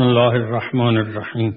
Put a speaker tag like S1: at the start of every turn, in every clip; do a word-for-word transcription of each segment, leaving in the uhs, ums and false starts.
S1: بسم الله الرحمن الرحیم.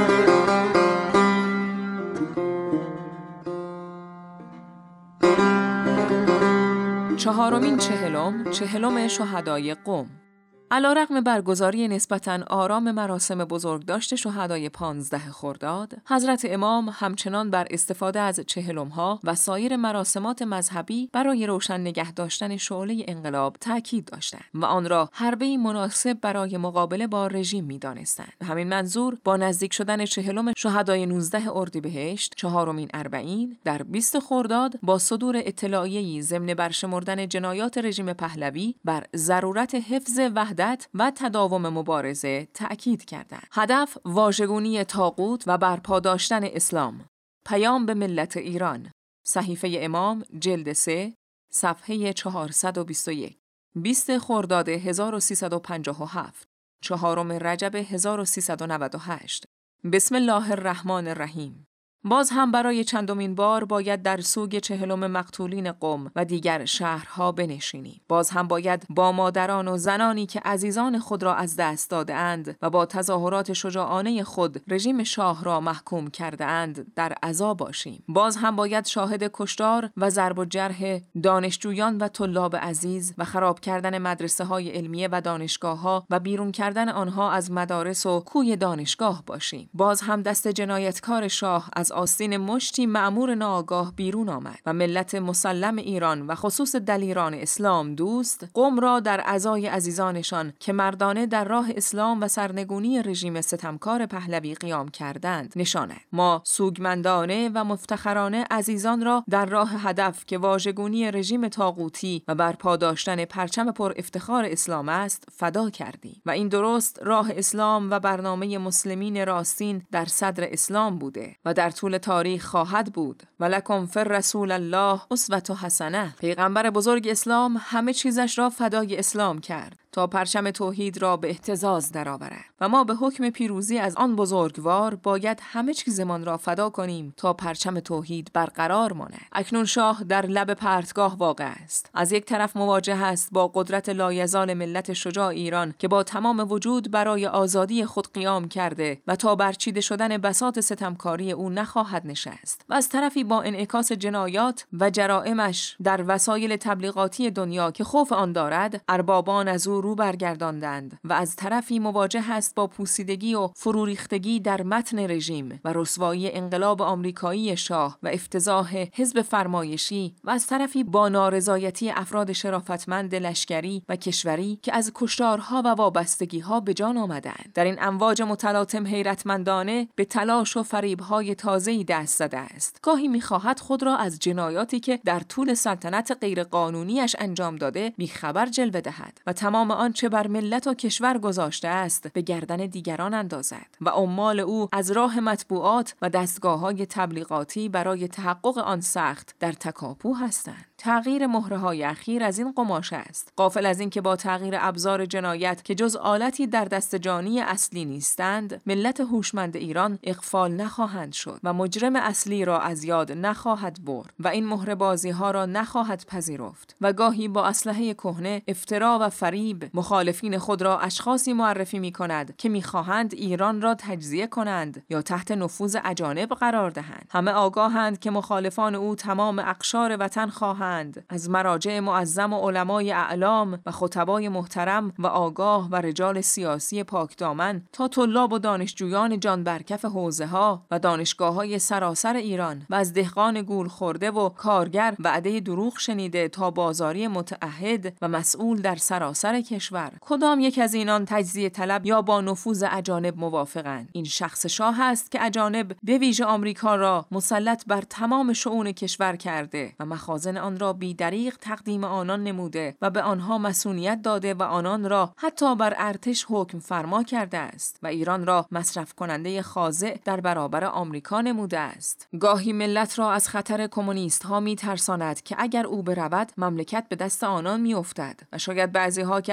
S2: چهارمین چهلم چهلم شهدای قم. علیرغم برگزاری نسبتاً آرام مراسم بزرگداشت شهدای پانزده خرداد، حضرت امام همچنان بر استفاده از چهلم‌ها و سایر مراسمات مذهبی برای روشن نگه داشتن شعله انقلاب تاکید داشتند و آن را حربه‌ای مناسب برای مقابله با رژیم می‌دانستند. به همین منظور با نزدیک شدن چهلم شهدای نوزده اردیبهشت، چهارمین اربعین، در بیست خرداد با صدور اطلاعیه‌ای ضمن برشمردن جنایات رژیم پهلوی بر ضرورت حفظ وحدت و تداوم مبارزه تأکید کردند. هدف واژگونی طاغوت و برپا داشتن اسلام. پیام به ملت ایران. صحیفه امام جلد سه صفحه چهارصد و بیست و یک. بیست خرداد هزار و سیصد و پنجاه و هفت. چهارم رجب هزار و سیصد و نود و هشت. بسم الله الرحمن الرحیم. باز هم برای چندمین بار باید در سوگ چهلم مقتولین قم و دیگر شهرها بنشینیم. باز هم باید با مادران و زنانی که عزیزان خود را از دست داده اند و با تظاهرات شجاعانه خود رژیم شاه را محکوم کرده اند در عزا باشیم. باز هم باید شاهد کشتار و ضرب و جرح دانشجویان و طلاب عزیز و خراب کردن مدرسه های علمیه و دانشگاه ها و بیرون کردن آنها از مدارس و کوی دانشگاه باشیم. باز هم دست جنایتکار شاه از آستین مشتی مأمور ناآگاه بیرون آمد و ملت مسلم ایران و خصوص دلیران اسلام دوست قم را در عزای عزیزانشان که مردانه در راه اسلام و سرنگونی رژیم ستمکار پهلوی قیام کردند نشاند. ما سوگمندانه و مفتخرانه عزیزان را در راه هدف که واژگونی رژیم طاغوتی و برپا داشتن پرچم پر افتخار اسلام است فدا کردیم و این درست راه اسلام و برنامه مسلمین راستین در صدر اسلام بوده و در طول تاریخ خواهد بود. ولکم فی رسول الله اسوة حسنه. پیغمبر بزرگ اسلام همه چیزش را فدای اسلام کرد تا پرچم توحید را به اهتزاز درآورد و ما به حکم پیروزی از آن بزرگوار باید همه چیزمان را فدا کنیم تا پرچم توحید برقرار ماند. اکنون شاه در لب پرتگاه واقع است. از یک طرف مواجه است با قدرت لایزال ملت شجاع ایران که با تمام وجود برای آزادی خود قیام کرده و تا برچیده شدن بساط ستمکاری او نخواهد نشست و از طرفی با انعکاس جنایات و جرائمش در وسایل تبلیغاتی دنیا که خوف آن دارد اربابان از او رو برگرداندند و از طرفی مواجه است با پوسیدگی و فروریختگی در متن رژیم و رسوایی انقلاب آمریکایی شاه و افتضاح حزب فرمایشی و از طرفی با نارضایتی افراد شرافتمند لشکری و کشوری که از کشتارها و وابستگی‌ها به جان آمدند. در این امواج متلاطم حیرتمندانه به تلاش و فریب‌های تازه‌ای دست زده است. گاهی می‌خواهد خود را از جنایاتی که در طول سلطنت غیرقانونیش انجام داده بیخبر جلوه دهد و تمام آنچه بر ملت و کشور گذاشته است به گردن دیگران اندازد و عمال او از راه مطبوعات و دستگاه‌های تبلیغاتی برای تحقق آن سخت در تکاپو هستند. تغییر مهره‌های اخیر از این قماش است. غافل از این که با تغییر ابزار جنایت که جز آلتی در دست جانی اصلی نیستند، ملت هوشمند ایران اغفال نخواهند شد و مجرم اصلی را از یاد نخواهد برد و این مهره‌بازی‌ها را نخواهد پذیرفت و گاهی با اسلحه کهنه افترا و فریب مخالفین خود را اشخاصی معرفی می‌کند که می‌خواهند ایران را تجزیه کنند یا تحت نفوذ اجانب قرار دهند. همه آگاهند که مخالفان او تمام اقشار وطن خواهند از مراجع معظم و علمای اعلام و خطبای محترم و آگاه و رجال سیاسی پاکدامن تا طلاب و دانشجویان جان برکف حوزه‌ها و دانشگاه‌های سراسر ایران و از دهقان گول خورده و کارگر وعده دروغ شنیده تا بازاری متعهد و مسئول در سراسر کشور. کدام یک از اینان تجزیه طلب یا با نفوذ اجانب موافقند؟ این شخص شاه است که اجانب به ویژه آمریکا را مسلط بر تمام شؤون کشور کرده و مخازن آن را بی دریغ تقدیم آنان نموده و به آنها مسئولیت داده و آنان را حتی بر ارتش حکم فرما کرده است و ایران را مصرف کننده خاضع در برابر آمریکا نموده است. گاهی ملت را از خطر کمونیست ها می ترساند که اگر او برود مملکت به دست آنان می افتد و شاید بعضی ها که از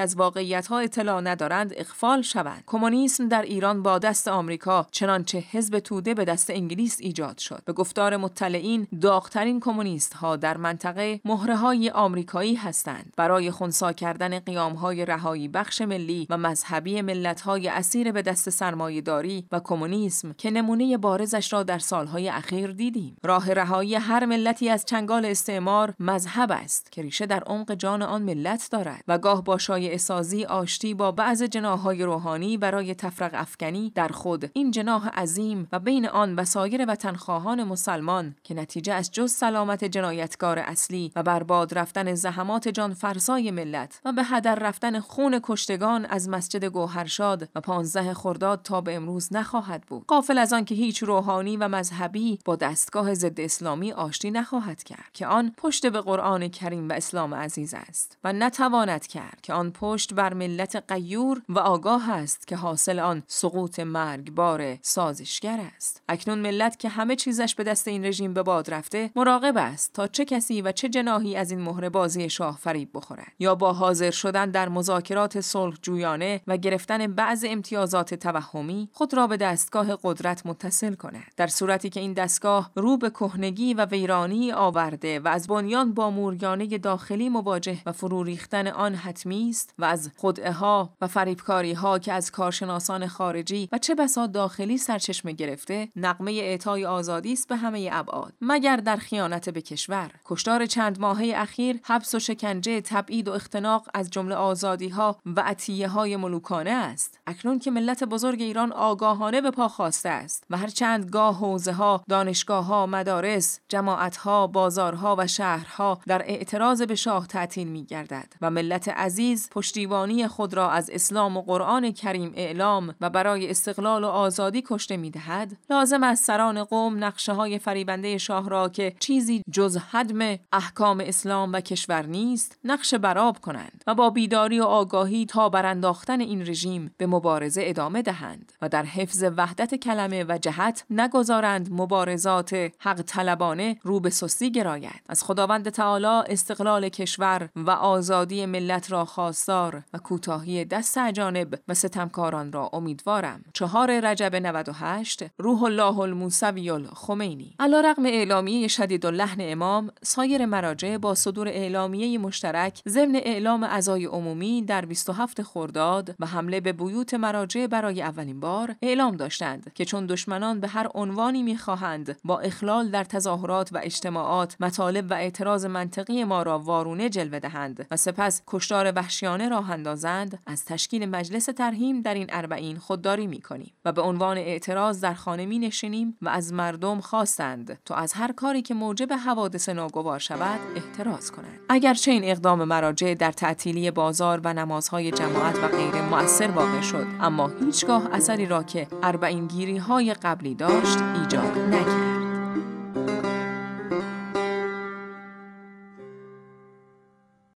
S2: از واقعیت‌ها اطلاع ندارند اغفال شوند. کمونیسم در ایران با دست آمریکا چنانچه حزب توده به دست انگلیس ایجاد شد. به گفتار مطلعین داغ‌ترین کمونیست‌ها در منطقه مهره‌های آمریکایی هستند. برای خنثی کردن قیام‌های رهایی بخش ملی و مذهبی ملت‌های اسیر به دست سرمایه‌داری و کمونیسم که نمونه بارزش را در سالهای اخیر دیدیم. راه رهایی هر ملتی از چنگال استعمار مذهب است که ریشه در عمق جان آن ملت دارد و گاه با شایعه سازی آشتی با بعض جناح‌های روحانی برای تفرق افکنی در خود این جناح عظیم و بین آن و سایر وطنخواهان مسلمان که نتیجه از جز سلامت جنایتکار اصلی و برباد رفتن زحمات جان فرسای ملت و به هدر رفتن خون کشتگان از مسجد گوهرشاد و پانزده خرداد تا به امروز نخواهد بود. غافل از آن که هیچ روحانی و مذهبی با دستگاه ضد اسلامی آشتی نخواهد کرد که آن پشت به قرآن کریم و اسلام عزیز است و نتواند کرد که آن پشت بر ملت غیور و آگاه است که حاصل آن سقوط مرگبار سازشگر است. اکنون ملت که همه چیزش به دست این رژیم به باد رفته مراقب است تا چه کسی و چه جناحی از این مهره بازی شاه فریب بخورد یا با حاضر شدن در مذاکرات صلح جویانه و گرفتن بعض امتیازات توهمی خود را به دستگاه قدرت متصل کند. در صورتی که این دستگاه رو به کهنگی و ویرانی آورده و از بنیان با موریانه داخلی مواجه و فرو ریختن آن حتمی است و از خدعه‌ها و فریبکاری‌ها که از کارشناسان خارجی و چه بسا داخلی سرچشمه گرفته نغمه اعطای آزادی است به همه ابعاد مگر در خیانت به کشور. کشتار چند ماهه اخیر، حبس و شکنجه، تبعید و اختناق از جمله آزادی‌ها و عطیه‌های ملوکانه است. اکنون که ملت بزرگ ایران آگاهانه به پا خواسته است و هر چند گاه حوزه‌ها، دانشگاه‌ها، مدارس، جماعت‌ها، بازارها و شهرها در اعتراض به شاه تعطیل می‌گردد و ملت عزیز پشتیبانی خود را از اسلام و قرآن کریم اعلام و برای استقلال و آزادی کشته می‌دهد، لازم است سران قوم نقشه‌های فریبنده شاه را که چیزی جز هدم احکام اسلام و کشور نیست نقش برآب کنند و با بیداری و آگاهی تا برانداختن این رژیم به مبارزه ادامه دهند و در حفظ وحدت کلمه و جهت نگذارند مبارزات حق طلبانه رو به سستی گراید. از خداوند تعالی استقلال کشور و آزادی ملت را خواستار و کوتاهی دست اجانب و ستمکاران را امیدوارم. چهار رجب نود و هشت روح الله الموسوی الخمینی. علیرغم اعلامیه شدید اللحن امام، سایر مراجع با صدور اعلامیه مشترک ضمن اعلام عزای عمومی در بیست و هفت خرداد و حمله به بیوت مراجع برای اولین بار اعلام داشتند که چون دشمنان به هر عنوانی می‌خواهند با اخلال در تظاهرات و اجتماعات مطالب و اعتراض منطقی ما را وارونه جلوه دهند و سپس کشتار وحشیانه راه اندازند، از تشکیل مجلس ترحیم در این اربعین خودداری می‌کنیم و به عنوان اعتراض در خانه می‌نشینیم و از مردم خواستند تا از هر کاری که موجب حوادث ناگوار شود احتراز کنند. اگرچه این اقدام مراجع در تعطیلی بازار و نمازهای جماعت و غیره مؤثر واقع شد، اما هیچگاه اثری را که اربعین گیری‌های قبلی داشت ایجاد نکرد.